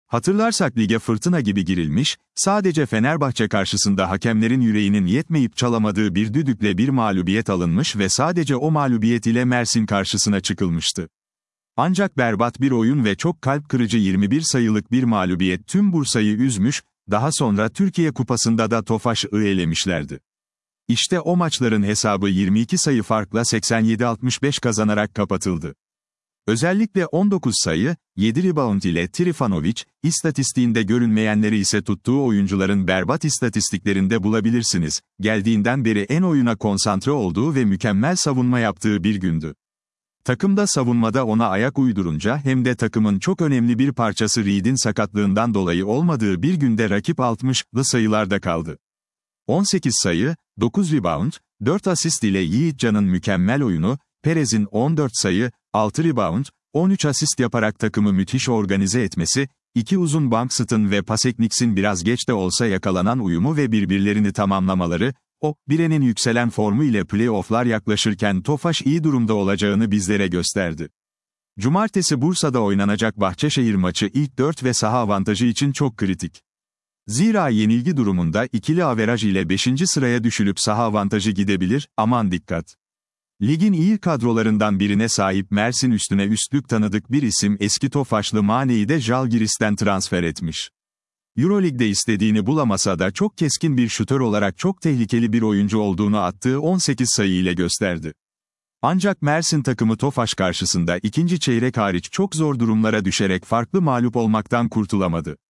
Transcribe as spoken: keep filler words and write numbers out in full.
Hatırlarsak lige fırtına gibi girilmiş, sadece Fenerbahçe karşısında hakemlerin yüreğinin yetmeyip çalamadığı bir düdükle bir mağlubiyet alınmış ve sadece o mağlubiyet ile Mersin karşısına çıkılmıştı. Ancak berbat bir oyun ve çok kalp kırıcı yirmi bir sayılık bir mağlubiyet tüm Bursa'yı üzmüş, daha sonra Türkiye Kupası'nda da Tofaş'ı elemişlerdi. İşte o maçların hesabı yirmi iki sayı farkla seksen yedi altmış beş kazanarak kapatıldı. Özellikle on dokuz sayı, yedi rebound ile Trifanovic, istatistiğinde görünmeyenleri ise tuttuğu oyuncuların berbat istatistiklerinde bulabilirsiniz, geldiğinden beri en oyuna konsantre olduğu ve mükemmel savunma yaptığı bir gündü. Takımda savunmada ona ayak uydurunca hem de takımın çok önemli bir parçası Reed'in sakatlığından dolayı olmadığı bir günde rakip altmışlı sayılarda kaldı. on sekiz sayı, dokuz rebound, dört asist ile Yiğitcan'ın mükemmel oyunu, Perez'in on dört sayı, altı rebound, on üç asist yaparak takımı müthiş organize etmesi, iki uzun Bankston ve Pasekniks'in biraz geç de olsa yakalanan uyumu ve birbirlerini tamamlamaları, o, Bire'nin yükselen formu ile play-off'lar yaklaşırken Tofaş iyi durumda olacağını bizlere gösterdi. Cumartesi Bursa'da oynanacak Bahçeşehir maçı ilk dört ve saha avantajı için çok kritik. Zira yenilgi durumunda ikili averaj ile beşinci sıraya düşülüp saha avantajı gidebilir, aman dikkat. Ligin iyi kadrolarından birine sahip Mersin üstüne üstlük tanıdık bir isim eski Tofaşlı Mane'yi de Žalgiris'ten transfer etmiş. Euroleague'de istediğini bulamasa da çok keskin bir şutör olarak çok tehlikeli bir oyuncu olduğunu attığı on sekiz sayı ile gösterdi. Ancak Mersin takımı Tofaş karşısında ikinci çeyrek hariç çok zor durumlara düşerek farklı mağlup olmaktan kurtulamadı.